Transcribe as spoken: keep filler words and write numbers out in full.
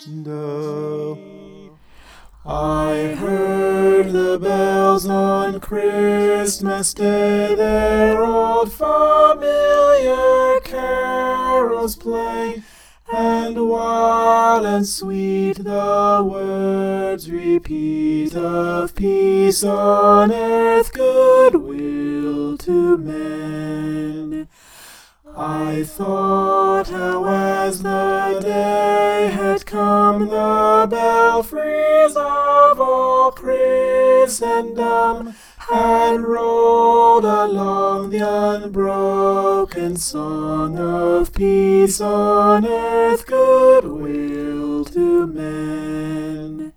No. I heard the bells on Christmas Day their old familiar carols play, and wild and sweet the words repeat of peace on earth, goodwill to men. I thought how as the day had come, the belfries of all Christendom had rolled along the unbroken song of peace on earth, goodwill to men.